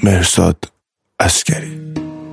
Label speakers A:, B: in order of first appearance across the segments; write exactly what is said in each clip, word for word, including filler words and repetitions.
A: مهرزاد عسگری.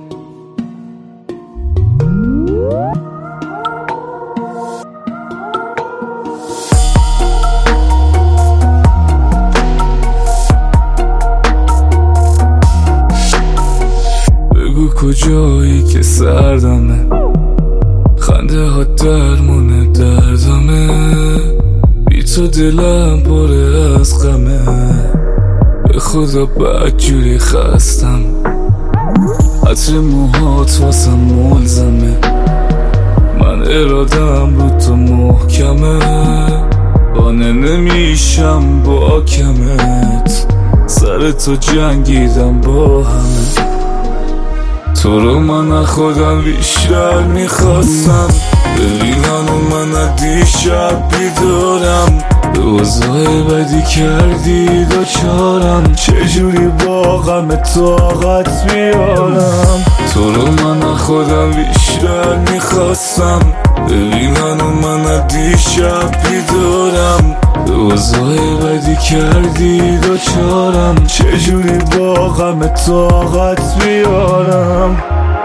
B: بگو کجایی که سردمه، خنده ها درمونه دردمه، بی تو دلم پره از غمه، به خدا بدجوری خستم، عطر موهات واسم ملزمه، من ارادم رو تو محکمه، قانع نمیشم با کمت، سر تو جنگیدم با همه، تو رو من خودم بیشتر میخواستم، ببینن و من دیشب بیدارم، به اوضاع بدی کردی دوچارم، چجوری با غم طاقت بیارم، تو رو من خودم بیشتر میخواستم، ببینن و من دیشب بیدارم، به اوضاع بدی کردی دوچارم، چجوری با غم طاقت بیارم.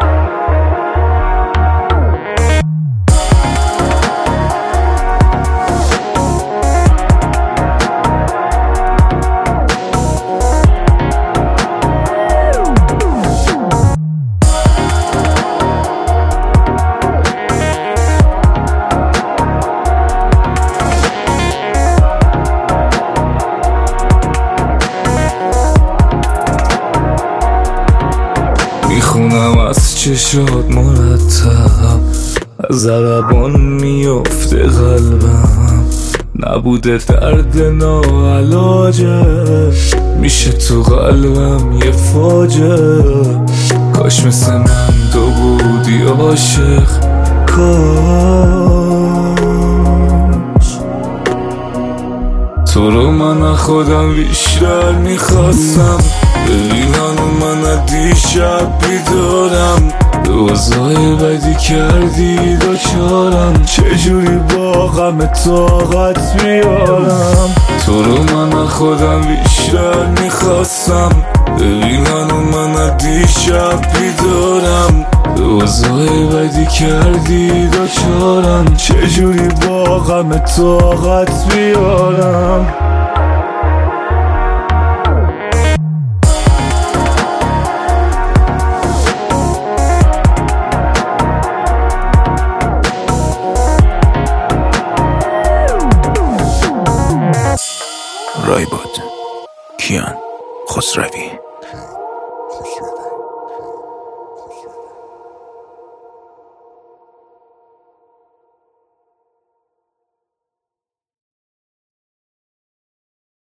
B: میخونم از چشات مرتب، از ضربان میفته قلبم، نبوده درد ناعلاجه، میشه تو قلبم یه فاجعه، کاش مثل من تو بودی عاشق، کاش تو رو من خودم بیشتر میخواستم، ببینن و من دیشب بیدارم، به اوضاع بدی کردی دوچارم، چجوری با غم طاقت بیارم، تو رو من خودم بیشتر میخواستم، ببینن و من دیشب بیدارم، به اوضاع بدی کردی دوچارم، چجوری با غم طاقت بیارم.
A: رایباد کیان خسروی.